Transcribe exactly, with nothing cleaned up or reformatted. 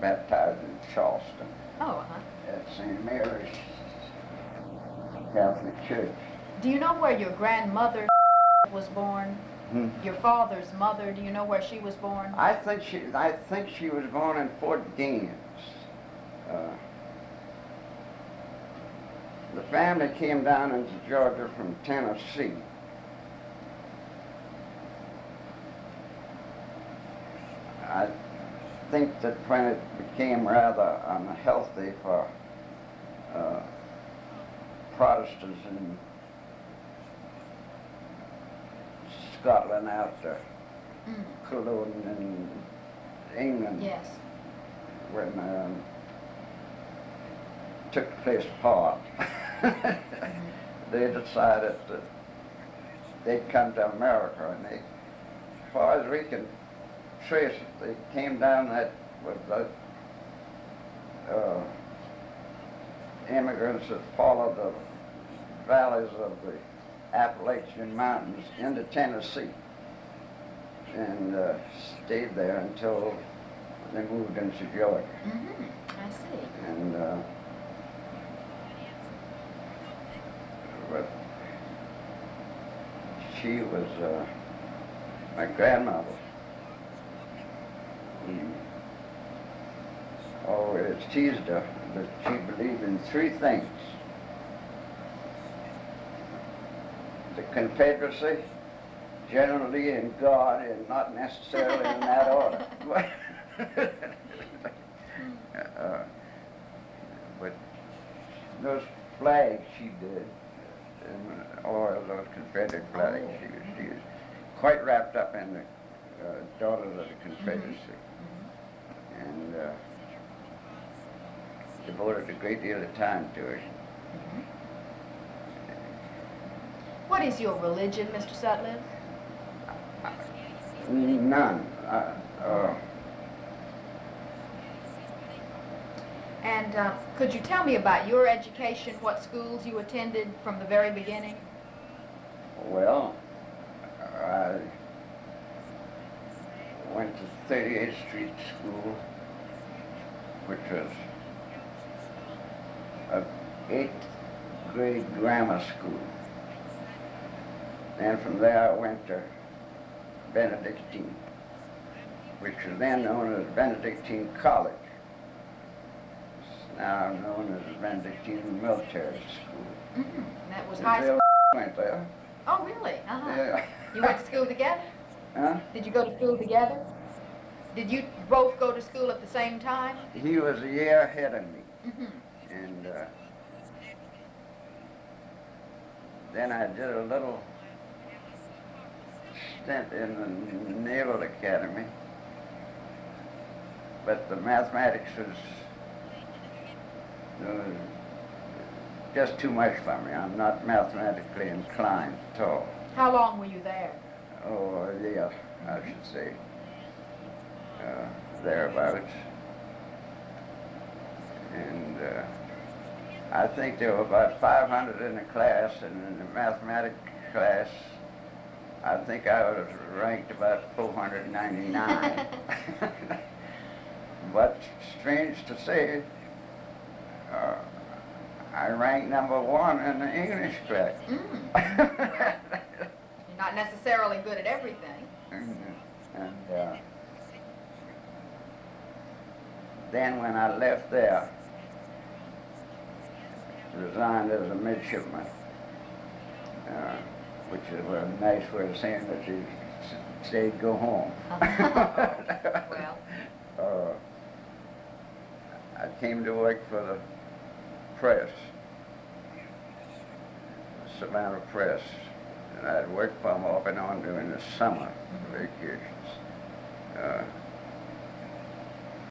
baptized in Charleston Oh, uh-huh. at Saint Mary's Catholic Church. Do you know where your grandmother was born? Hmm. Your father's mother, do you know where she was born? I think she, I think she was born in Fort Gaines. Uh, the family came down into Georgia from Tennessee. I think that when it became rather unhealthy for uh, Protestants in Scotland after Mm. Cologne in England, Yes. when um, took place apart, they decided that they'd come to America, and they, as far as we can trace it, they came down that with the uh, immigrants that followed the valleys of the Appalachian Mountains into Tennessee, and uh, stayed there until they moved into Georgia. Mm-hmm. I see. And uh, but she was uh, my grandmother. Mm. Always teased her that she believed in three things: the Confederacy, generally in God, and not necessarily in that order. uh, but those flags she did, and all of those Confederate flags, Oh. she, was, she was quite wrapped up in the uh, Daughters of the Confederacy, Mm-hmm. and uh, devoted a great deal of time to it. Mm-hmm. What is your religion, Mister Sutliff? None. Uh, uh, And uh, could you tell me about your education, what schools you attended from the very beginning? well, I went to thirty-eighth Street School, which was a eighth grade grammar school. And from there I went to Benedictine, which was then known as Benedictine College. It's now known as Benedictine Military School. Mm-hmm. That was And high they school? went there. Oh, really? Uh-huh. Yeah. You went to school together? Huh? Did you go to school together? Did you both go to school at the same time? He was a year ahead of me. Mm-hmm. And uh, then I did a little stint in the Naval Academy, but the mathematics was uh, just too much for me. I'm not mathematically inclined at all. How long were you there? Oh, a year, I should say, uh, thereabouts. And uh, I think there were about five hundred in the class, and in the mathematics class, I think I was ranked about four hundred ninety-nine. But strange to say, uh, I ranked number one in the English class. Mm. You're not necessarily good at everything. And uh, then when I left there, resigned as a midshipman, uh, which is a nice way of saying that you s- stayed, go home. Well. uh, I came to work for the press, Savannah Press, and I'd worked for them off and on during the summer Mm-hmm. vacations. Uh,